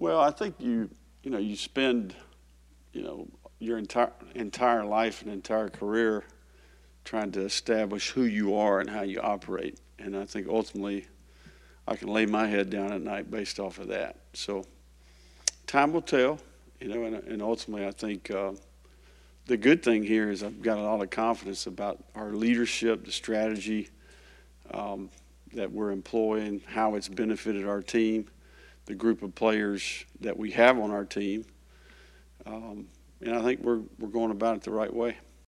Well, I think you spend your entire life and entire career trying to establish who you are and how you operate. And I think ultimately I can lay my head down at night based off of that. So time will tell, and ultimately I think the good thing here is I've got a lot of confidence about our leadership, the strategy that we're employing, how it's benefited our team, the group of players that we have on our team. And I think we're going about it the right way.